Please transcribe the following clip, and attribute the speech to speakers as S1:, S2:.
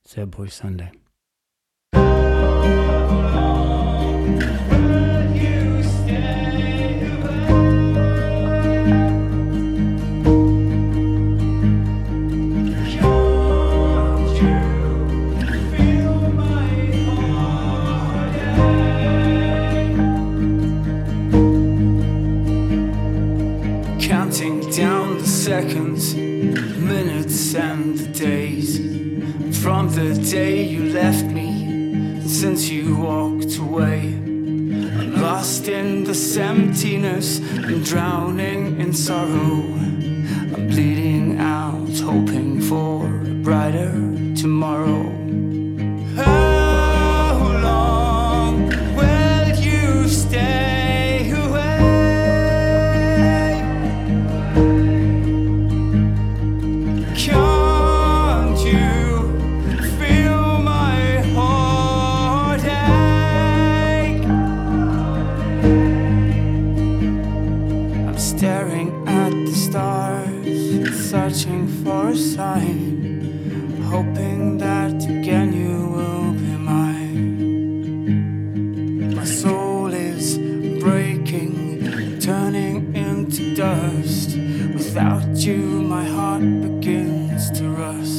S1: Sad Boy Sunday. Counting down the seconds, minutes and the days, from the day you left me, since you walked away. I'm lost in this emptiness, I'm drowning in sorrow. I'm bleeding out, hoping for a brighter tomorrow. How long will you stay away? Can't you feel my heartache? I'm staring at the stars, searching for a sign, hoping that again you will be mine. My soul is breaking, turning into dust. Without you, my heart begins to rust.